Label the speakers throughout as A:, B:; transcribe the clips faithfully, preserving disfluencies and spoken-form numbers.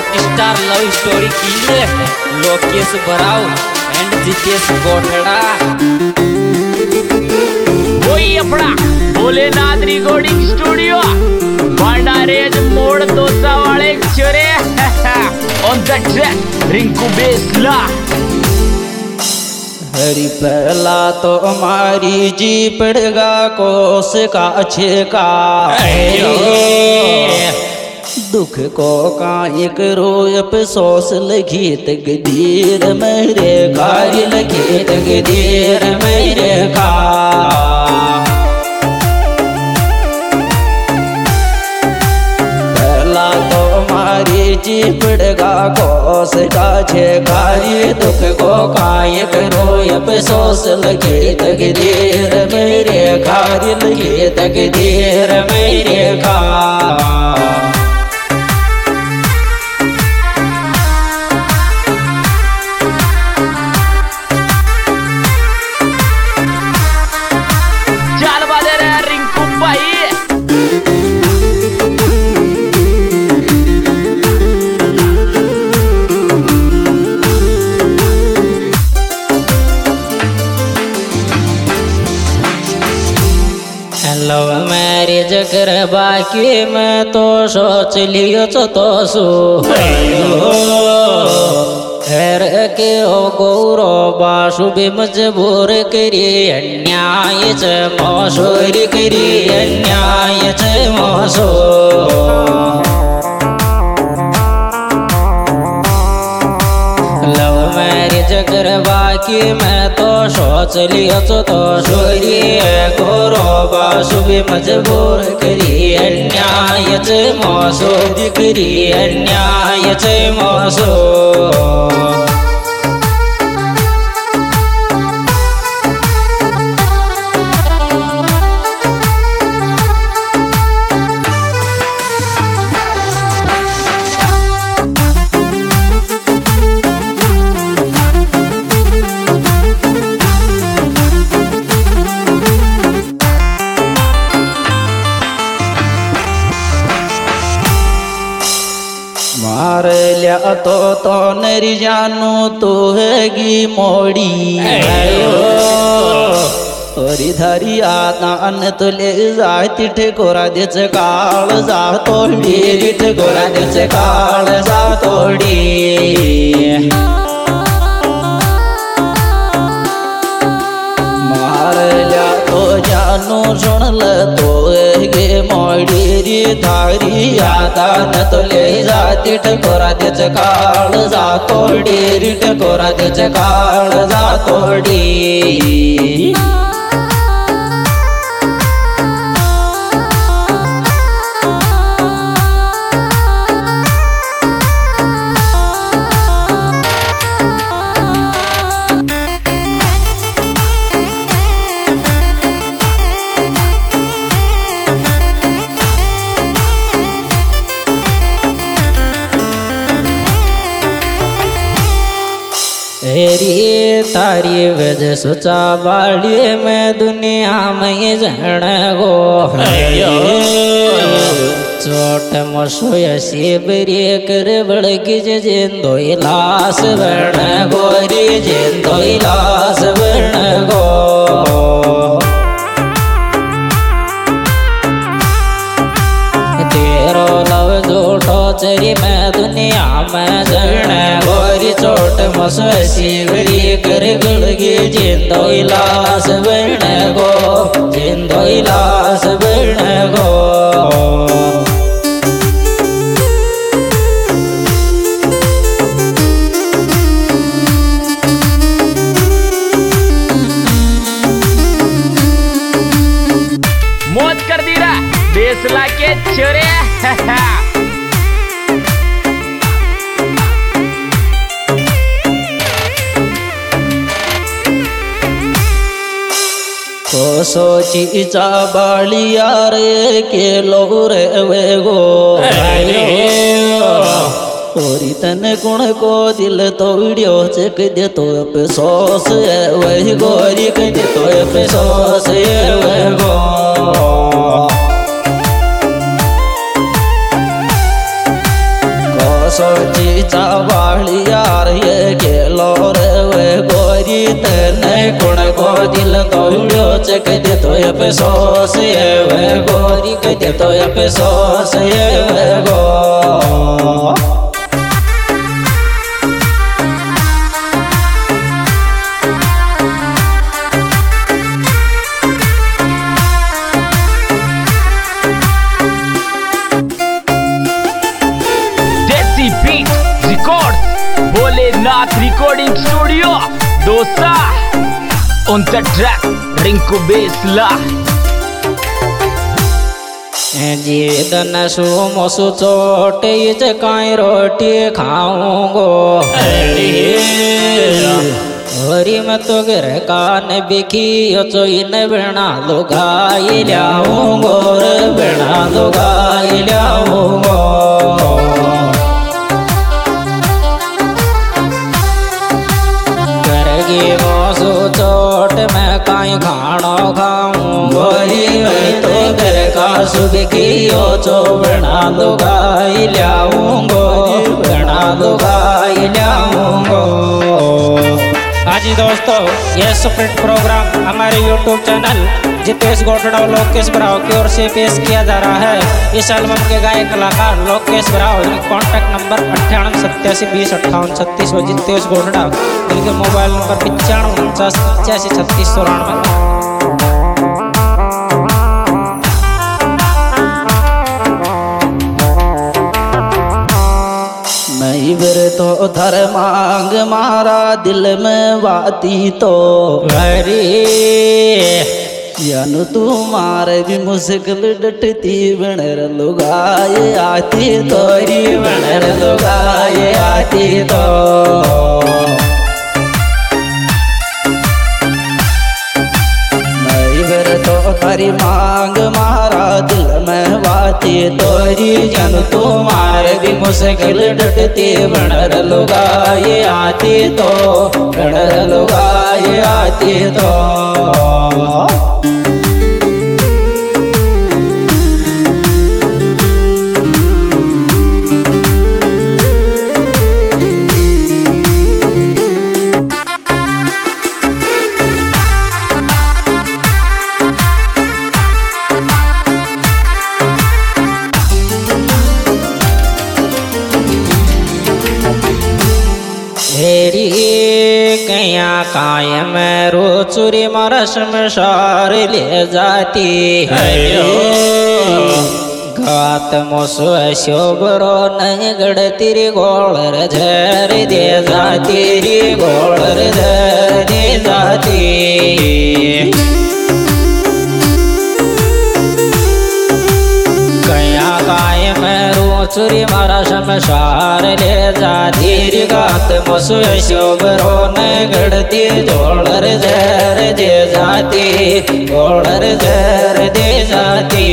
A: Rockstar love story king Lokesh Barav and Jitesh Gothda.
B: वही अपना Bholenath recording studio Bhandarej मोड़ दोसा वाले चोरे on the track Rinku Besla.
A: हरी पहला तो हमारी जी पड़गा कोस का छिका दुख को काहे करो अफसोस लगी तकदीर मेरे कार्य लगी तकदीर मेरे का। पहला तो हमारी जी पड़गा कोस का छिकारी दुख को काहे करो अफसोस लगी तकदीर मेरे कार्य लगी तकदीर मेरे का। लव मैरिज कर बाकी मैं तो सोच लियो तो सो हेर के हो गौरव बासु भी मजबूर करी अन्याय च मौसूरी करी अन्याय च मौसो। लव मैरिज करवा की मैं तो सोच लियो तो सोरी गोरो बासु भी मजबूर करी अन्याय च मौसूरी करी अन्याय च मौसो। मार लिया तो तो नरी जानू तू हैगी मोड़ी तोरी धरी आदान तुले जाती ठेकोरा देच काळ जा तोडी ठेकोरा देच काळ जा तोडी। मार लिया तो जानू सुनल तो गे मोड़ी री धारी आदान तुले जाती ठेकोरा देच काळ जा तोडी ठेकोरा देच काळ जा तोडी। हेरी तारी वजह सोचा बाड़ी में दुनिया में जन गो चोट मसोय से बरी कर बड़की जिंदो लाश बन गोरी जिंदो लाश बन गो। तेरो लव जोटो चरी में दुनिया में जन गोरी चोट मसोसी बरी कर गड़गी जिंदो लाश बन गो जिंदो लाश बन गो।
B: मौत कर दी रहा बेसला के छोरे।
A: तो सोची चा बालिया रे के लो रे वे गो ओरी तन गुण को दिल तोड़ियो चक दे तो अफसोस वही गोरी कह दे तो अफसोस वही गो। सोची तने कुण को दिल तोड़ो चक दे तो अफसोस ये वे गोरी कह दे तो अफसोस ये वे गो
B: भोलेनाथ रिकॉर्डिंग स्टूडियो दोसा on the track Rinku Besla
A: जीदन सु मोसु चोट इज काई रोटी खाऊंगो हरी में तो घर कान बिकी चो इन बिना लुगाई लियाऊंगो बिना लुगाई लियाऊंगो मोसु चोट में काई खानो खाऊं गोरी वही तो घर का सुबह की ओ चो बना लुगाई लियाऊंगो बना लुगाई लियाऊंगो। आज दोस्तों यह स्प्रिट प्रोग्राम हमारे यूट्यूब चैनल जितेश गोटड़ा और लोकेश ब्राव की ओर से पेश किया जा रहा है। इस एल्बम के गायक कलाकार लोकेश ब्राव, कॉन्टैक्ट नंबर अट्ठानवे सत्तासी बीस अट्ठावन छत्तीस और जितेश गोटड़ा, जिनके मोबाइल नंबर पचानवे उनचास पचासी छत्तीस चौरानवे। मैं बर तो धर मांग मारा दिल में बाती तो अरे यानु तुम्हारे भी मुश्किल डटती बनर लुगाए आती तोरी बनर लुगाए आती तो तो तारी मांग मारा दिल में बाती तोरी जन तुम्हारे भी मुश्किल डटती बनर लुगाए आती तो बनर लुगाए आती तो हेरी कया कायम रो चुरी मरस में सार ले जाती है घात मोसो शोभरो नहीं गढ़ती रे गोलर झर दे जाती रे गोलर झर दे जाती चुरी मारा शमशार ले जाती रे गात मसु शोभरो न गढ़ती जोड़र जर दे जाती जोड़र जर दे जाती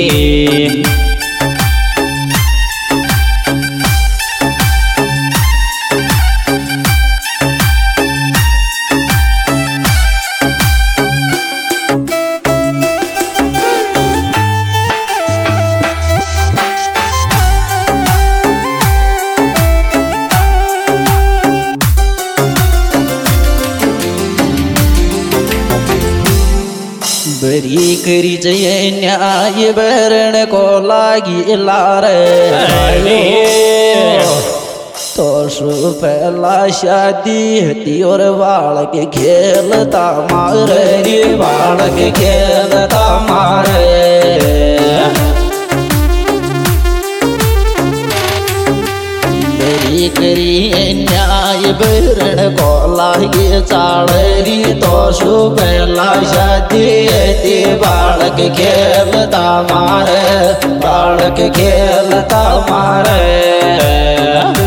A: बरी करी जय न्याय बरण को लागी लारे तो सु पहला शादी हती और बालक खेलता मारे रे बालक खेलता मारे करी न्याय बरण को लागे चाड़ी तो सु पहला शादी बालक खेलता मारे बालक खेलता मारे